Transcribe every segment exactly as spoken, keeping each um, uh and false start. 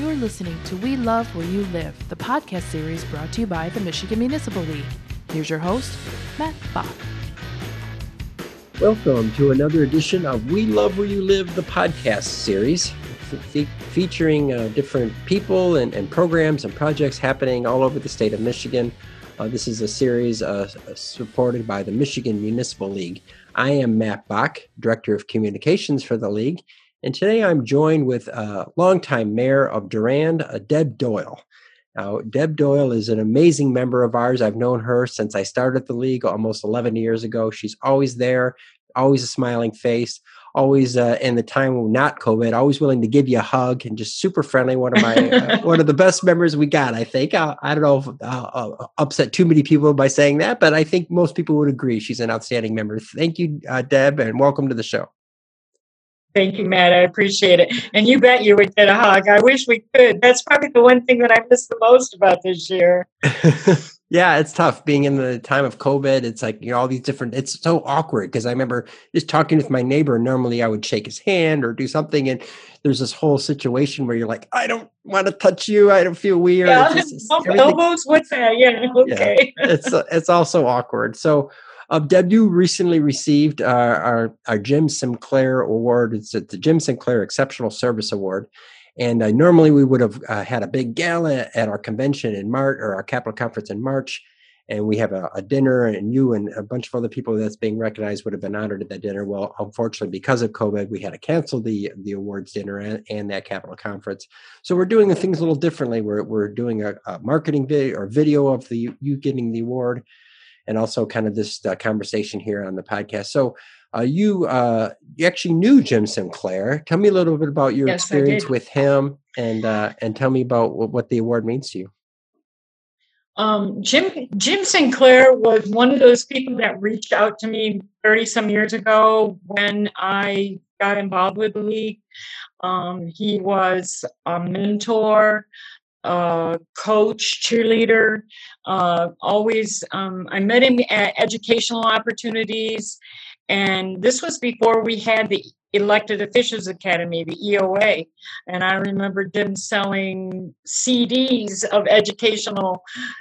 You're listening to We Love Where You Live, the podcast series brought to you by the Michigan Municipal League. Here's your host, Matt Bach. Welcome to another edition of We Love Where You Live, the podcast series, fe- featuring uh, different people and, and programs and projects happening all over the state of Michigan. Uh, this is a series uh, supported by the Michigan Municipal League. I am Matt Bach, Director of Communications for the League, and today I'm joined with uh, longtime Mayor of Durand, uh, Deb Doyle. Now, Deb Doyle is an amazing member of ours. I've known her since I started the League almost eleven years ago. She's always there, always a smiling face, always uh, in the time when not COVID, always willing to give you a hug and just super friendly. One of my, uh, one of the best members we got, I think. I, I don't know if I'll, I'll upset too many people by saying that, but I think most people would agree she's an outstanding member. Thank you, uh, Deb, and welcome to the show. Thank you, Matt. I appreciate it. And you bet you would get a hug. I wish we could. That's probably the one thing that I miss the most about this year. Yeah, it's tough being in the time of COVID. It's like, you know, all these different, it's so awkward because I remember just talking with my neighbor. Normally I would shake his hand or do something. And there's this whole situation where you're like, I don't want to touch you. I don't feel weird. Yeah, it's just, it's elbows, what's that? Yeah, okay. Yeah, it's, it's also awkward. So, Uh, Deb, you recently received uh, our, our Jim Sinclair Award. It's the Jim Sinclair Exceptional Service Award. And uh, normally we would have uh, had a big gala at our convention in March, or our Capitol Conference in March. And we have a, a dinner, and you and a bunch of other people that's being recognized would have been honored at that dinner. Well, unfortunately, because of COVID, we had to cancel the, the awards dinner and, and that Capitol Conference. So we're doing the things a little differently. We're, we're doing a, a marketing video or video of the you getting the award, and also kind of this uh, conversation here on the podcast. So uh, you uh, you actually knew Jim Sinclair. Tell me a little bit about your Yes, experience with him, and uh, and tell me about what, what the award means to you. Um, Jim Jim Sinclair was one of those people that reached out to me thirty some years ago when I got involved with the league. Um, he was a mentor, uh, coach, cheerleader, uh, always, um, I met him at educational opportunities. And this was before we had the Elected Officials Academy, the E O A. And I remember them selling C Ds of educational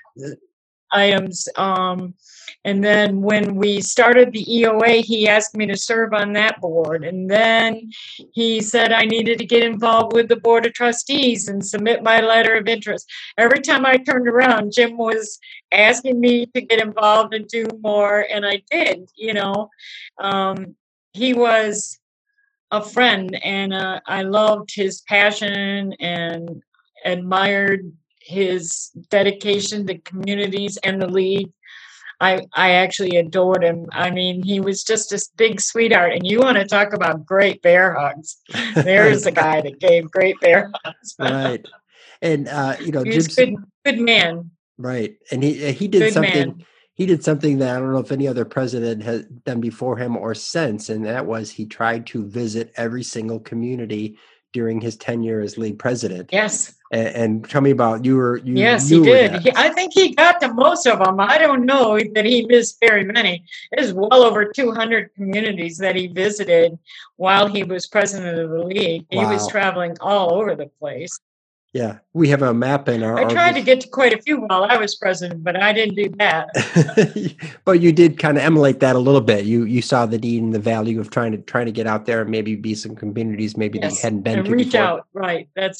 items. Um, and then when we started the E O A, he asked me to serve on that board. And then he said I needed to get involved with the Board of Trustees and submit my letter of interest. Every time I turned around, Jim was asking me to get involved and do more. And I did, you know. Um, he was a friend, and uh, I loved his passion and admired his dedication to communities and the league. I I actually adored him. I mean, he was just this big sweetheart. And you want to talk about great bear hugs. There's a guy that gave great bear hugs. Right. And, uh, you know, He's Jim's good, good man. Right. And he he did Good something, man. he did something that I don't know if any other president has done before him or since, and that was he tried to visit every single community during his tenure as league president. Yes. And, and tell me about you were you Yes, knew he did. that. He, I think he got to most of them. I don't know that he missed very many. There's well over two hundred communities that he visited while he was president of the league. He Wow. was traveling all over the place. Yeah, we have a map in our. I tried our, to get to quite a few while I was president, but I didn't do that. But you did kind of emulate that a little bit. You you saw the need and the value of trying to trying to get out there and maybe be some communities maybe Yes, that you hadn't been and to reach before. out, right? That's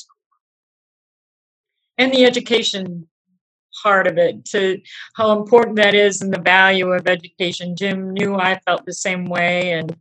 and the education part of it, to how important that is and the value of education. Jim knew I felt the same way, and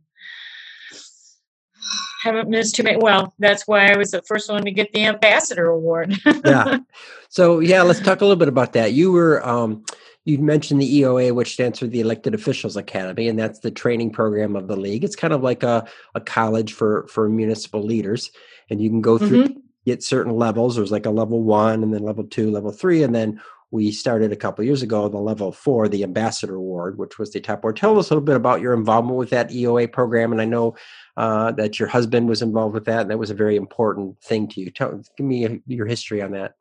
haven't missed too many. Well, that's why I was the first one to get the ambassador award. Yeah. So yeah, let's talk a little bit about that. You were um, you mentioned the E O A, which stands for the Elected Officials Academy, and that's the training program of the league. It's kind of like a, a college for for municipal leaders, and you can go through Mm-hmm. get certain levels. There's like a level one, and then level two, level three, and then we started a couple of years ago the level four, the Ambassador Award, which was the top award. Tell us a little bit about your involvement with that E O A program, and I know uh, that your husband was involved with that, and that was a very important thing to you. Tell, give me your history on that.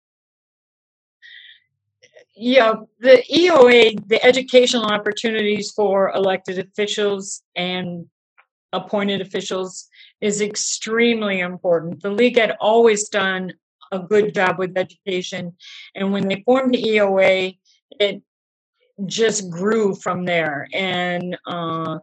Yeah, the E O A, the educational opportunities for elected officials and appointed officials, is extremely important. The league had always done a good job with education. And when they formed the E O A, it just grew from there. And uh,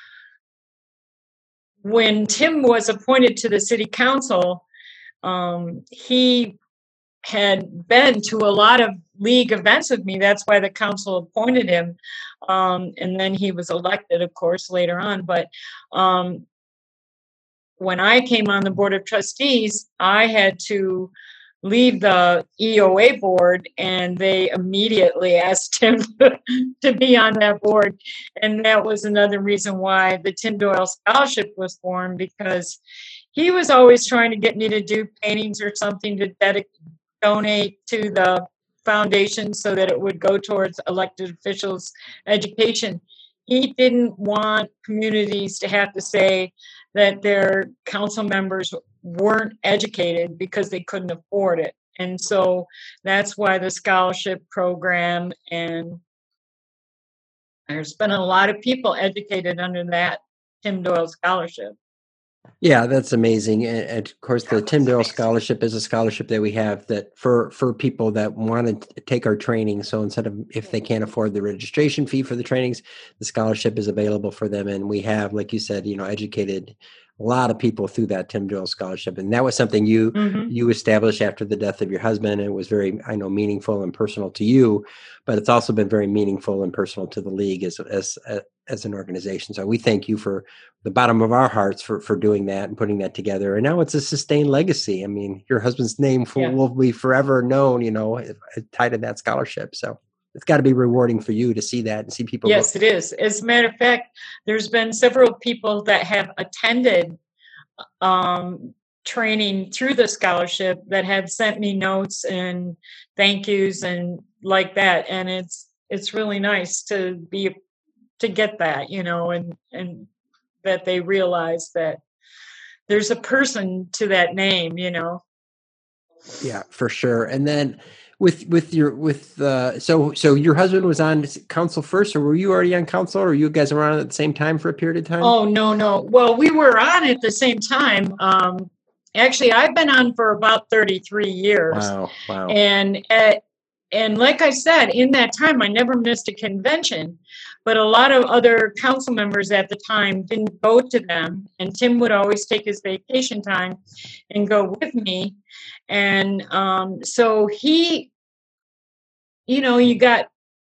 when Tim was appointed to the city council, um, he had been to a lot of league events with me. That's why the council appointed him. Um, and then he was elected, of course, later on. But um, when I came on the board of trustees, I had to leave the E O A board, and they immediately asked him to, to be on that board. And that was another reason why the Tim Doyle Scholarship was formed, because he was always trying to get me to do paintings or something to dedicate, donate to the foundation so that it would go towards elected officials' education. He didn't want communities to have to say that their council members weren't educated because they couldn't afford it. And so that's why the scholarship program, and there's been a lot of people educated under that Tim Doyle Scholarship. Yeah, that's amazing. And, and of course, the Tim Doyle Scholarship is a scholarship that we have that for, for people that want to take our training. So instead of, if they can't afford the registration fee for the trainings, the scholarship is available for them. And we have, like you said, you know, educated a lot of people through that Tim Doyle Scholarship. And that was something you, mm-hmm. you established after the death of your husband. And it was very, I know, meaningful and personal to you, but it's also been very meaningful and personal to the league as, as, as an organization. So we thank you for the bottom of our hearts for, for doing that and putting that together. And now it's a sustained legacy. I mean, your husband's name yeah. will be forever known, you know, tied to that scholarship. So it's got to be rewarding for you to see that and see people. Yes, look. It is. As a matter of fact, there's been several people that have attended um, training through the scholarship that have sent me notes and thank yous and like that. And it's, it's really nice to be, to get that, you know, and, and that they realize that there's a person to that name, you know? Yeah, for sure. And then with, with your, with, uh, so, so your husband was on council first, or were you already on council, or you guys were on at the same time for a period of time? Oh, no, no. Well, we were on at the same time. Um, actually, I've been on for about thirty-three years. Wow. Wow. And at, And like I said, in that time, I never missed a convention, but a lot of other council members at the time didn't go to them. And Tim would always take his vacation time and go with me. And um, so he, you know, you got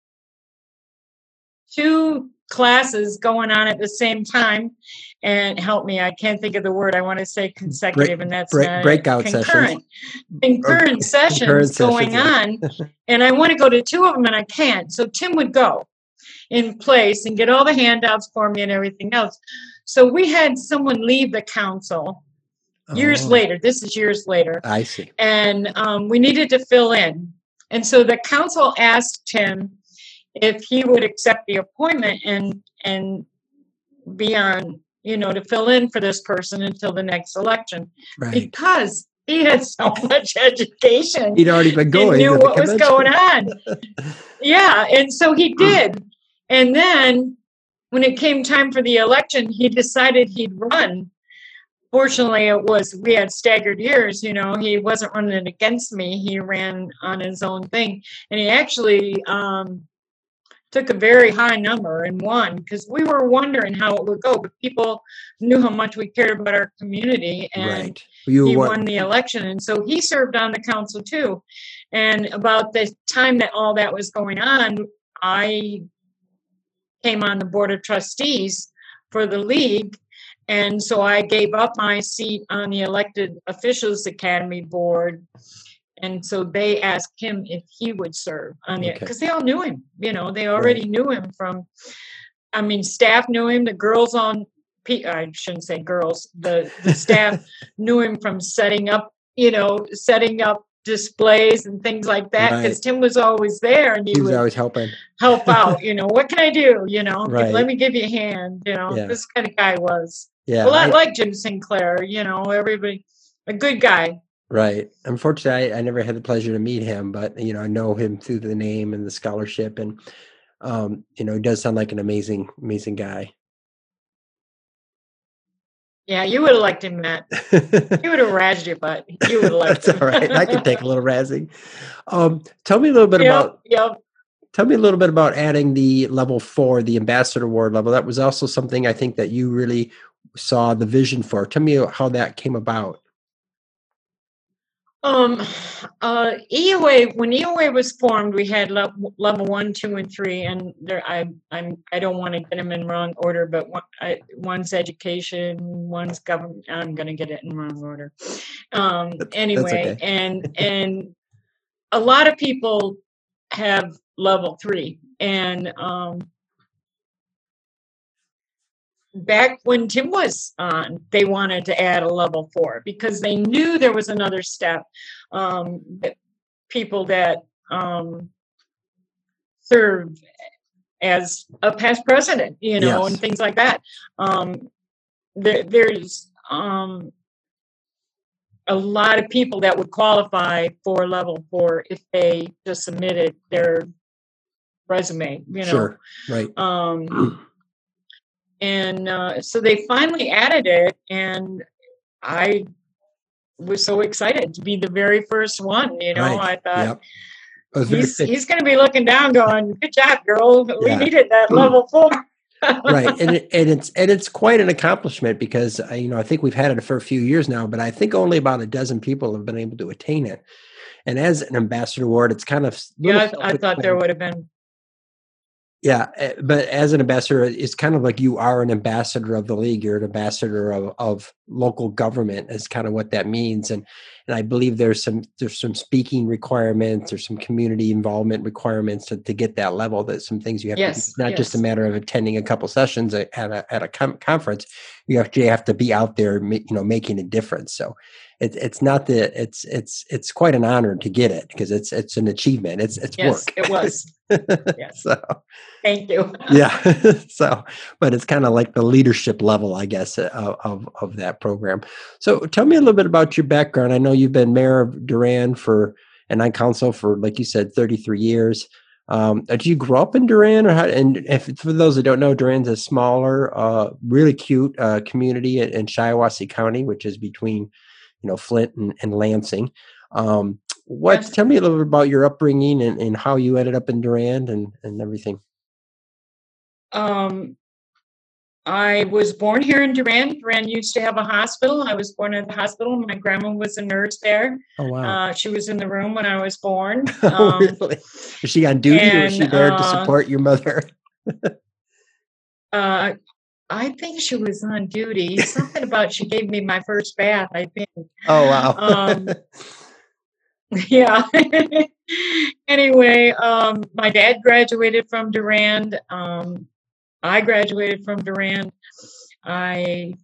two classes going on at the same time. And help me, I can't think of the word. I want to say consecutive, break, and that's break, not breakout concurrent. Sessions. Concurrent sessions concurrent going sessions. on, and I want to go to two of them, and I can't. So Tim would go in place and get all the handouts for me and everything else. So we had someone leave the council years Oh. later. This is years later. I see. And um, we needed to fill in. And so the council asked him if he would accept the appointment and and be on, you know, to fill in for this person until the next election. Right. Because he had so much education. He'd already been going. And knew to the what was convention. going on. Yeah, and so he did. And then when it came time for the election, he decided he'd run. Fortunately, it was, we had staggered years, you know, he wasn't running against me. He ran on his own thing. And he actually um, took a very high number and won, because we were wondering how it would go. But people knew how much we cared about our community. And Right. You he won. won the election. And so he served on the council too. And about the time that all that was going on, I came on the board of trustees for the league. And so I gave up my seat on the elected officials academy board. And so they asked him if he would serve on the, Okay. because they all knew him, you know, they already right. knew him from, I mean, staff knew him, the girls on, P, I shouldn't say girls, the, the staff knew him from setting up, you know, setting up displays and things like that, because right. Tim was always there and he, he was would always helping help out, you know, what can I do? You know, Right. let me give you a hand, you know, Yeah. this kind of guy was. Yeah. A lot I- like Jim Sinclair, you know, everybody, a good guy. Right. Unfortunately, I, I never had the pleasure to meet him, but, you know, I know him through the name and the scholarship, and, um, you know, he does sound like an amazing, amazing guy. Yeah, you would have liked him, Matt. He would have razzed you, but you would have liked That's him. all right. I can take a little razzing. Um, tell me a little bit Yep, about yep. Tell me a little bit about adding the level four, the ambassador award level. That was also something I think that you really saw the vision for. Tell me how that came about. Um, uh, E O A, when E O A was formed, we had level, level one, two, and three, and there, I, I'm, I don't want to get them in wrong order, but one, I, one's education, one's government. I'm going to get it in wrong order. Um, That's, anyway, that's okay. and and a lot of people have level three, and um, back when Tim was on, they wanted to add a level four because they knew there was another step. Um, that people that um, serve as a past president, you know, Yes. and things like that. Um, there, there's um, a lot of people that would qualify for level four if they just submitted their resume, you know. Sure. Right. Um, and uh, so they finally added it, and I was so excited to be the very first one, you know. Right. I thought, Yep. I was he's very he's going to be looking down going, good job, girl. We Yeah. needed that level four. Right. And it, and it's and it's quite an accomplishment because uh, you know, I think we've had it for a few years now, but I think only about a dozen people have been able to attain it. And as an ambassador award, it's kind of Yeah, I, I thought there would have been. Yeah, eh, but as an ambassador, it's kind of like you are an ambassador of the league. You're an ambassador of, of local government is kind of what that means. And and I believe there's some there's some speaking requirements or some community involvement requirements to, to get that level. That some things you have Yes, to do. It's not yes. just a matter of attending a couple sessions at a at a com- conference. You actually have to be out there, you know, making a difference. So it's it's not the it's it's it's quite an honor to get it because it's it's an achievement. It's it's Yes, work. it was. Yes. So. Thank you. Yeah. So, but it's kind of like the leadership level, I guess, of, of, of that program. So tell me a little bit about your background. I know you've been mayor of Durand for, and on council for, like you said, thirty-three years. Um, did you grow up in Durand or how, and if, for those that don't know, Durand's a smaller, uh, really cute, uh, community in, in Shiawassee County, which is between, you know, Flint and, and Lansing. Um, what, Yes. tell me a little bit about your upbringing and, and how you ended up in Durand and, and everything. Um, I was born here in Durand. Durand used to have a hospital. I was born at the hospital. My grandma was a nurse there. Oh, wow. Uh, she was in the room when I was born. Oh, Um, really? Is she on duty or is she and, there to uh, support your mother? uh, I think she was on duty. Something about she gave me my first bath, I think. Oh, wow. Um, yeah. Anyway, um, my dad graduated from Durand. Um, I graduated from Durand. I,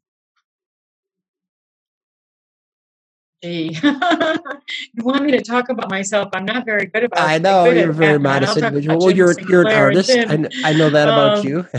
gee, you want me to talk about myself? I'm not very good about. I know good you're a at very that, Matt. modest I'll talk individual. about Well, Jim you're you're an Sinclair and artist. I, Tim. kn- I know that about Um, you.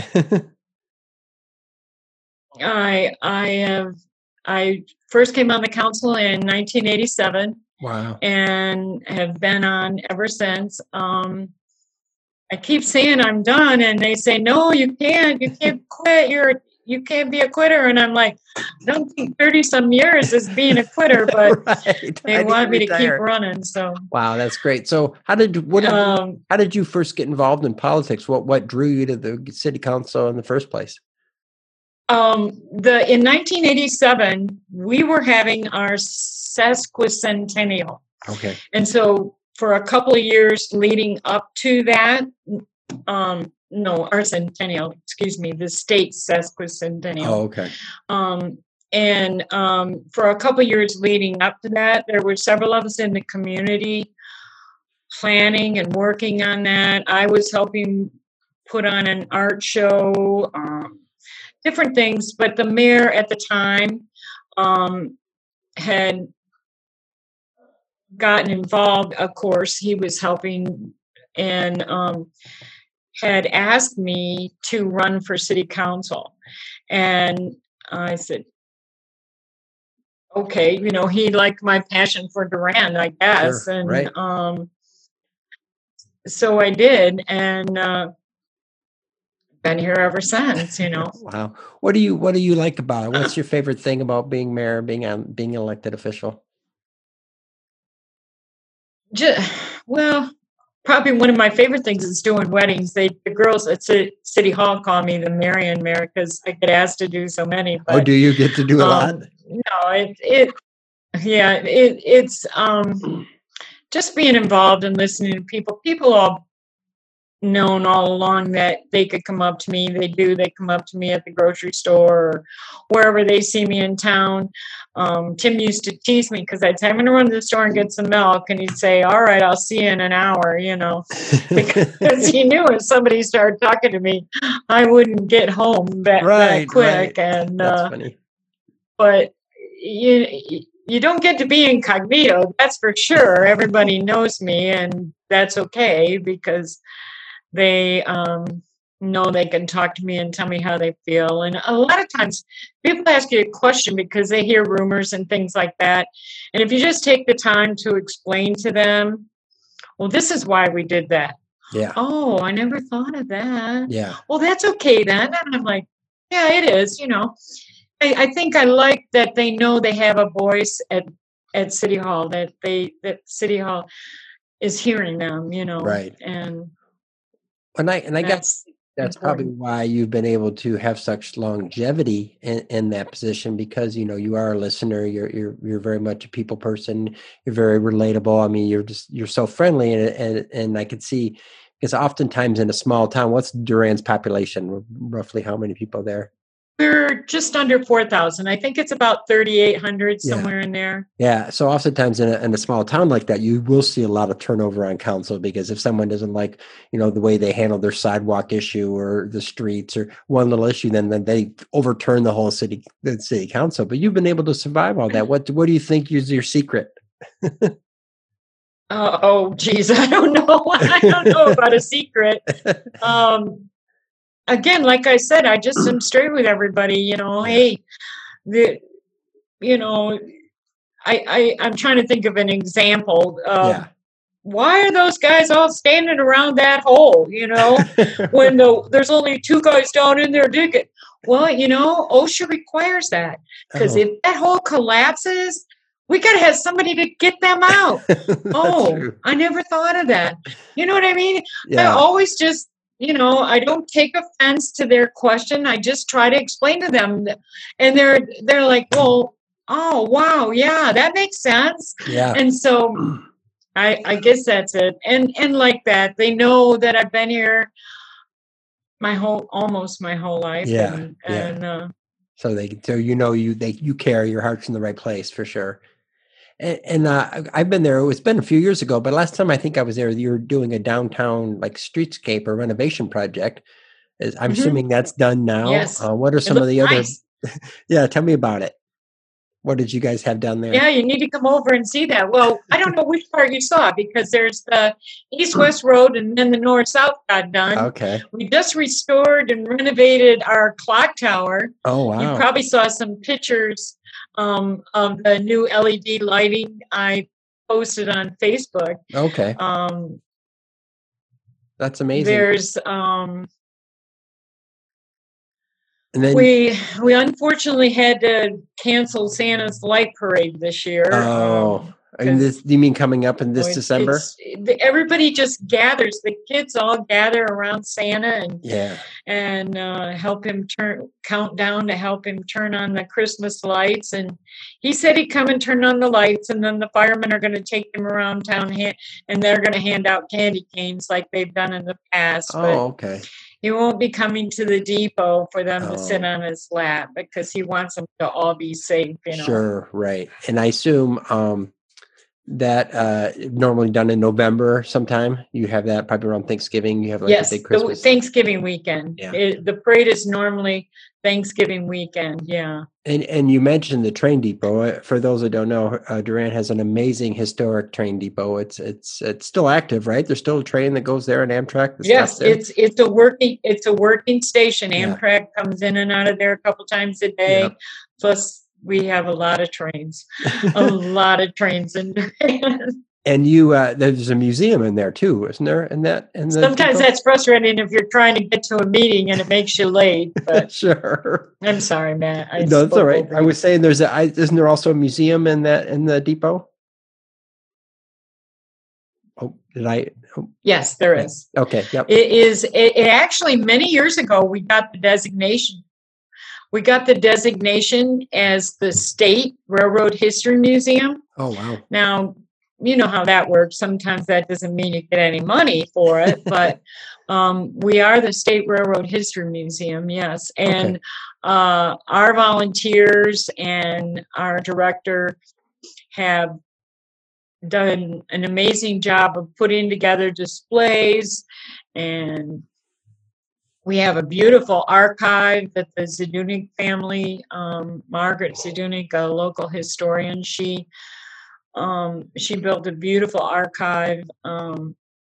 I I have I first came on the council in nineteen eighty-seven Wow. and have been on ever since. Um, I keep saying I'm done, and they say, no, you can't. You can't quit. You're you can't be a quitter. And I'm like, I don't think thirty some years is being a quitter, but Right. they I need want me to keep retire. running. So Wow, that's great. So, how did you- what did you, um, how did you first get involved in politics? What what drew you to the city council in the first place? um, the in nineteen eighty-seven, we were having our sesquicentennial. Okay. And so for a couple of years leading up to that, um, no, our centennial, excuse me, the state sesquicentennial. Oh, okay. Um, and um, for a couple of years leading up to that, there were several of us in the community planning and working on that. I was helping put on an art show, um, different things, but the mayor at the time um, had gotten involved. Of course, he was helping and um, had asked me to run for city council. And I said, okay, you know, he liked my passion for Durand, I guess. Sure, and right. um, so I did. And uh, been here ever since, you know. Wow. What do you What do you like about it? What's your favorite thing about being mayor, being on, being an elected official? Just, well, probably one of my favorite things is doing weddings. They the girls at Ci- City Hall call me the Marion Mayor because I get asked to do so many. Oh, But do you get to do a lot? um, no, it it yeah, it it's um just being involved and listening to people. People all known all along that they could come up to me. They do. They come up to me at the grocery store or wherever they see me in town. Um, Tim used to tease me because I'd say, I'm going to run to the store and get some milk. And he'd say, all right, I'll see you in an hour, you know, because he knew if somebody started talking to me, I wouldn't get home that, Right, that quick. right. And, That's uh, funny. but you, you don't get to be incognito. That's for sure. Everybody knows me, and that's okay because they um, know they can talk to me and tell me how they feel. And a lot of times people ask you a question because they hear rumors and things like that. And if you just take the time to explain to them, well, this is why we did that. Yeah. Oh, I never thought of that. Yeah. Well, that's okay then. And I'm like, yeah, it is, you know. I, I think I like that they know they have a voice at, at City Hall, that they that City Hall is hearing them, you know. Right. And And I and I guess that's that's probably important. why you've been able to have such longevity in, in that position, because you know you are a listener. You're you're you're very much a people person. You're very relatable. I mean, you're just you're so friendly, and and and I could see, because oftentimes in a small town, what's Durand's population? Roughly how many people there? We're just under four thousand. I think it's about thirty-eight hundred, Yeah. somewhere in there. Yeah. So oftentimes in a, in a small town like that, you will see a lot of turnover on council, because if someone doesn't like, you know, the way they handle their sidewalk issue or the streets or one little issue, then, then they overturn the whole city, the city council. But you've been able to survive all that. What, what do you think is your secret? Uh, oh, geez, I don't know. I don't know about a secret. Um, again, like I said, I just am straight with everybody. You know, Yeah. hey, the, you know, I, I I'm trying to think of an example. Um, Yeah. Why are those guys all standing around that hole? You know, when the there's only two guys down in there digging. Well, you know, OSHA requires that, because Oh. if that hole collapses, we got to have somebody to get them out. That's Oh, true. I never thought of that. You know what I mean? I Yeah. always just, you know, I don't take offense to their question. I just try to explain to them, and they're they're like, well, oh wow, yeah, that makes sense. Yeah. And so I I guess that's it. And and like that, they know that I've been here my whole almost my whole life. Yeah. And Yeah. and uh, So they, so you know, you they you care, your heart's in the right place for sure. And, and uh, I- I've been there. It's been a few years ago, but last time I think I was there, you were doing a downtown like streetscape or renovation project. Is- I'm mhm, assuming that's done now. yes, Uh, what are it some of looks the other? nice. Yeah, tell me about it. What did you guys have down there? Yeah, you need to come over and see that. Well, I don't know which part you saw, because there's the east-west road and then the north-south got done. Okay. We just restored and renovated our clock tower. Oh You wow. probably saw some pictures um, of the new L E D lighting I posted on Facebook. Okay, Um, that's amazing. there's um, And then we we unfortunately had to cancel Santa's light parade this year. oh, Um, and this, 'cause you mean coming up in this it- December? it's the- everybody just gathers. The kids all gather around Santa and Yeah. and uh, help him turn count down to help him turn on the Christmas lights. And he said he'd come and turn on the lights, and then the firemen are going to take them around town, ha- and they're going to hand out candy canes like they've done in the past. But Oh, okay. he won't be coming to the depot for them to sit Oh. on his lap, because he wants them to all be safe. You know. Sure, right. And I assume um, that uh, normally done in November sometime. You have that probably around Thanksgiving. You have like Yes, a big the Christmas. Thanksgiving weekend. Yeah. It, the parade is normally Thanksgiving weekend. Yeah. And and you mentioned the train depot. Uh, For those that don't know, uh, Durand has an amazing historic train depot. It's it's it's still active, right? There's still a train that goes there, and Amtrak. That Yes, stops there. it's it's a working it's a working station. Yeah. Amtrak comes in and out of there a couple times a day. Yeah. Plus, we have a lot of trains, a lot of trains, and And you, uh, there's a museum in there too, isn't there? In that, in the Sometimes depot? that's frustrating if you're trying to get to a meeting and it makes you late. But Sure. I'm sorry, Matt. I No, that's all right. over I you. was saying there's a, I, isn't there also a museum in that, in the depot? Oh, did I? Oh, Yes, there is. okay. Yep. It is. It, it actually many years ago we got the designation. We got the designation as the State Railroad History Museum. Oh, wow. Now, you know how that works. Sometimes that doesn't mean you get any money for it, but um, we are the State Railroad History Museum, yes. And Okay. uh, our volunteers and our director have done an amazing job of putting together displays, and we have a beautiful archive that the Zdunek family, um, Margaret Zdunek, a local historian, she um, she built a beautiful archive um,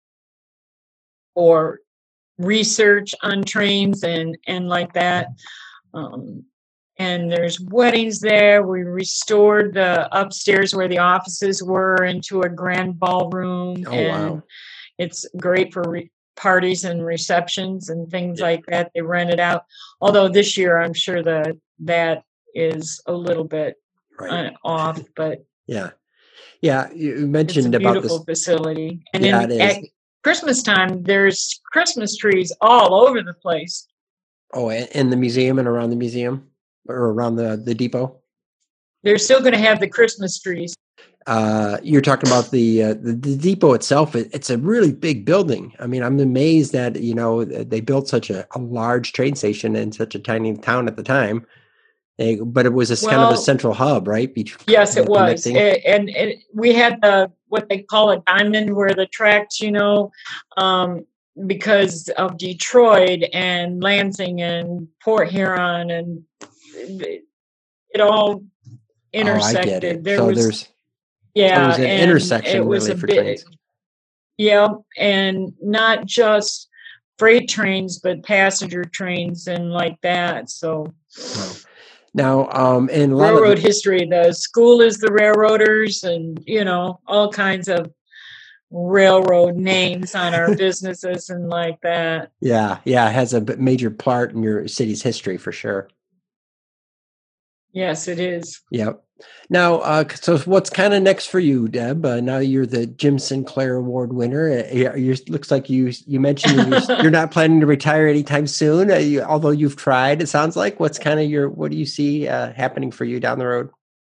for research on trains and and like that. Um, and there's weddings there. We restored the upstairs where the offices were into a grand ballroom, Oh, and wow. it's great for re- parties and receptions and things Yeah. like that. They rent it out. Although this year, I'm sure that that is a little bit Right. uh, off, but Yeah. Yeah. You it's a mentioned about this. beautiful facility. And Yeah, then it at is. Christmas time, there's Christmas trees all over the place. Oh, a- in the museum and around the museum or around the, the depot? They're still going to have the Christmas trees. Uh, you're talking about the, uh, the the depot itself. It, it's a really big building. I mean, I'm amazed that, you know, they built such a, a large train station in such a tiny town at the time. They, but it was a s- kind of a Well, central hub, right? Between yes, it was. connecting. A- And, and we had the what they call a diamond where the tracks, you know, um, because of Detroit and Lansing and Port Huron, and it, it all Oh, I intersected. get it. There So was, there's, so yeah, there's an and it intersection was really a for bit, trains. yeah, and not just freight trains, but passenger trains and like that. So Wow. Now, um, and a lot of railroad the, history, the school is the railroaders, and you know, all kinds of railroad names on our businesses and like that. yeah, yeah, it has a b- major part in your city's history for sure. Yes, it is. Yep. Now, uh, c- so what's kind of next for you, Deb? Uh, now you're the Jim Sinclair Award winner. Uh, you you- looks like you you mentioned you're, you're not planning to retire anytime soon. Uh, you, although you've tried, it sounds like. What's kind of your what do you see uh, happening for you down the road?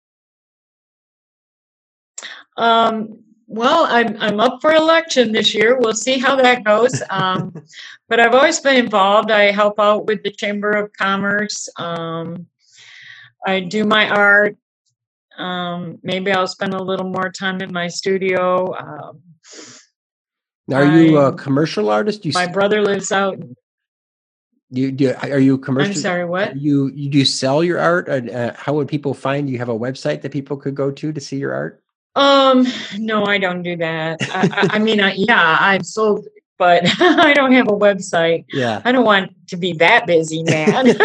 Um, well, I'm I'm up for election this year. We'll see how that goes. Um, but I've always been involved. I help out with the Chamber of Commerce. Um, I do my art. Um, maybe I'll spend a little more time in my studio. Um, Now, are you a I'm commercial artist? You my s- brother lives out. you do? Are you a I'm commercial? sorry, Are what? you you do sell your art? And uh, how would people find you? You have a website that people could go to to see your art? Um, no, I don't do that. I, I, I mean, I, yeah, I've sold, but I don't have a website. Yeah. I don't want to be that busy, man.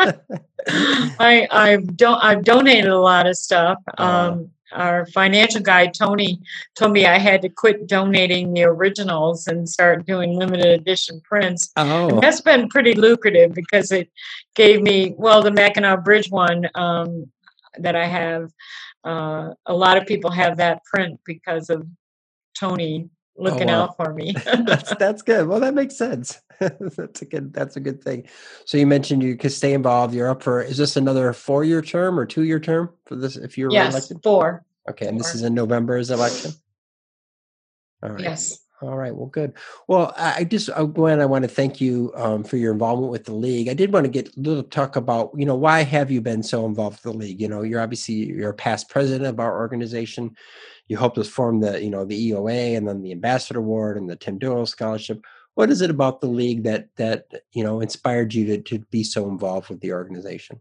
I I've don't I've donated a lot of stuff. Uh, Um, our financial guy Tony told me I had to quit donating the originals and start doing limited edition prints, and oh, that's been pretty lucrative because it gave me well the Mackinac Bridge one um, that I have. Uh, a lot of people have that print because of Tony oh looking wow. out for me. That's that's good. Well, that makes sense. That's a good that's a good thing. So you mentioned you could stay involved. You're up for is this another four year term or two year term for this if you're Yes, reelected? four. Okay, and this Four. is in November's election. All right. Yes. All right. Well, good. Well, I I just, uh, Gwen, I want to thank you um, for your involvement with the league. I did want to get a little talk about, you know, why have you been so involved with the league? You know, you're obviously you're a past president of our organization. You helped us form the, you know, the E O A and then the Ambassador Award and the Tim Doyle Scholarship. What is it about the league that that you know inspired you to to be so involved with the organization?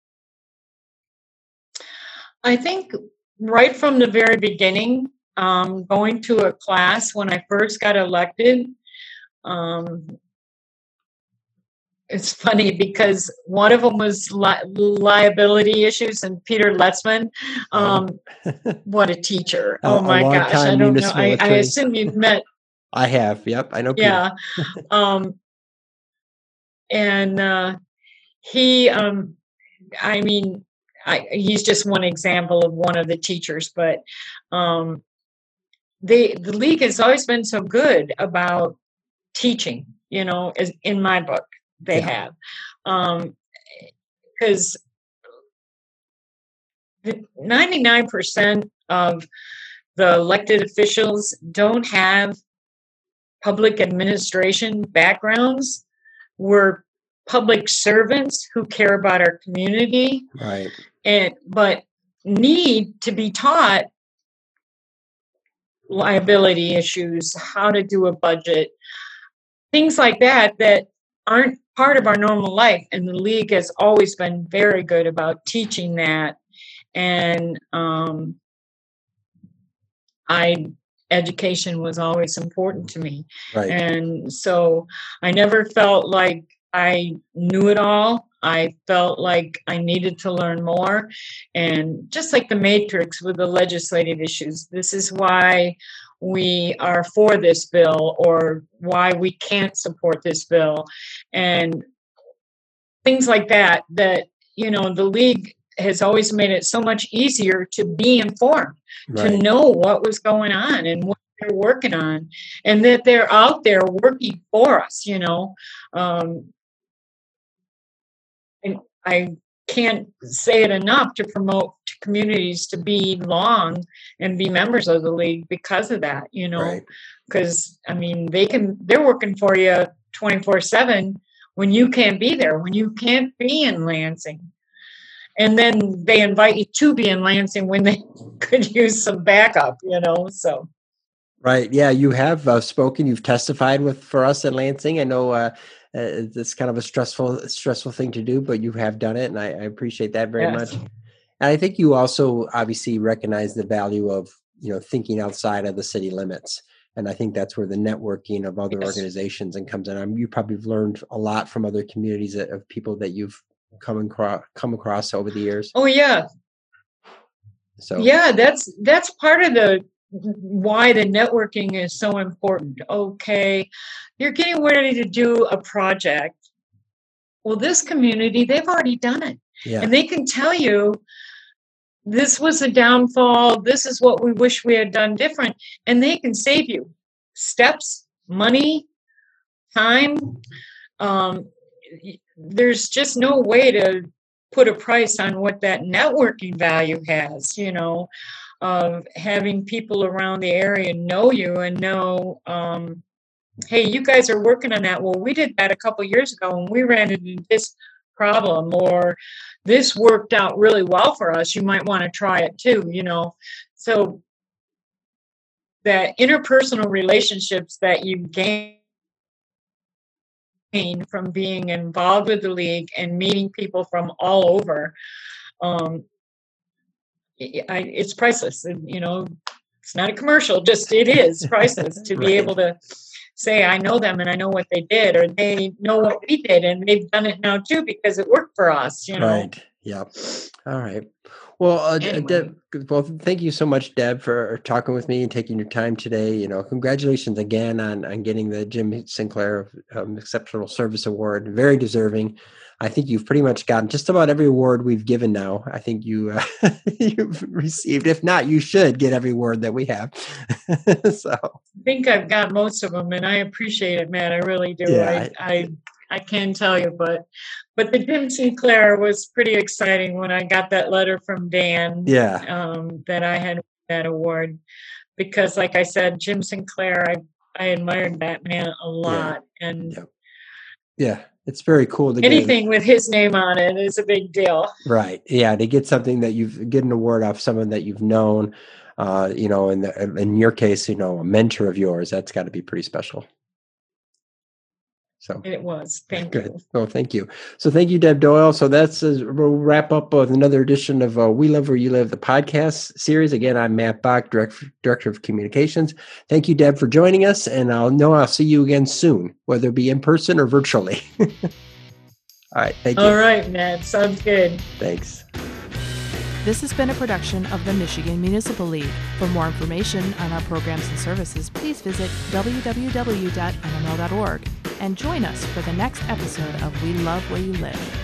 I think right from the very beginning, um, going to a class when I first got elected, um, it's funny because one of them was li- liability issues, and Peter Letzman, um, what a teacher. A, Oh my a gosh. I don't know. I, I assume you've met. I have. Yep. I know. Peter. Yeah. um, and uh, he, um, I mean, I, he's just one example of one of the teachers, but um, they, the league has always been so good about teaching, you know, as in my book, they yeah. have. Um, because ninety-nine percent of the elected officials don't have public administration backgrounds. We're public servants who care about our community, right? And but need to be taught liability issues, how to do a budget, things like that that aren't part of our normal life. And the league has always been very good about teaching that. And um, I education was always important to me. Right. And so I never felt like I knew it all. I felt like I needed to learn more. And just like the Matrix with the legislative issues, this is why we are for this bill or why we can't support this bill. And things like that, that, you know, the league has always made it so much easier to be informed, right. to know what was going on and what they're working on, and that they're out there working for us, you know. Um, and I can't say it enough to promote communities to belong and be members of the league because of that, you know, because, right. I mean, they can, they're working for you twenty-four seven when you can't be there, when you can't be in Lansing. And then they invite you to be in Lansing when they could use some backup, you know, so. Right. Yeah, you have uh, spoken, you've testified with for us at Lansing. I know uh, uh, it's kind of a stressful, stressful thing to do, but you have done it. And I, I appreciate that very yes. much. And I think you also obviously recognize the value of, you know, thinking outside of the city limits. And I think that's where the networking of other yes. organizations and comes in. I mean, you probably have learned a lot from other communities that, of people that you've come across, come across over the years. Oh, yeah. So, yeah, that's, that's part of the, why the networking is so important. Okay, you're getting ready to do a project. Well, this community, they've already done it. Yeah. And they can tell you, this was a downfall. This is what we wish we had done different. And they can save you steps, money, time. Um, there's just no way to put a price on what that networking value has, you know, of having people around the area know you and know, um, hey, you guys are working on that. Well, we did that a couple of years ago and we ran into this problem, or this worked out really well for us. You might want to try it too, you know. So that interpersonal relationships that you gain from being involved with the league and meeting people from all over, um, I, it's priceless. And, you know, it's not a commercial, just it is priceless to be right. able to say, I know them and I know what they did, or they know what we did and they've done it now too because it worked for us, you know. Right. Yep. All right. Well, uh, anyway. Deb, well, thank you so much, Deb, for talking with me and taking your time today. You know, congratulations again on, on getting the Jim Sinclair um, Exceptional Service Award. Very deserving. I think you've pretty much gotten just about every award we've given now. I think you, uh, you've received. If not, you should get every award that we have. So I think I've got most of them, and I appreciate it, Matt. I really do. Yeah, I, I, I I can tell you, but but the Jim Sinclair was pretty exciting when I got that letter from Dan. Yeah, um, that I had that award, because, like I said, Jim Sinclair, I I admired that man a lot, yeah. and yeah. yeah. It's very cool to anything get, with his name on it is a big deal. Right. Yeah. To get something that you've get an award off someone that you've known, uh, you know, in the, in your case, you know, a mentor of yours, that's got to be pretty special. So it was. Thank good. you. Well, thank you. So thank you, Deb Doyle. So that's uh, we'll wrap up with another edition of uh, We Love Where You Live, the podcast series. Again, I'm Matt Bach, direct, Director of Communications. Thank you, Deb, for joining us. And I'll know I'll see you again soon, whether it be in person or virtually. All right. Thank you. All right, Matt. Sounds good. Thanks. This has been a production of the Michigan Municipal League. For more information on our programs and services, please visit w w w dot m m l dot org and join us for the next episode of We Love Where You Live.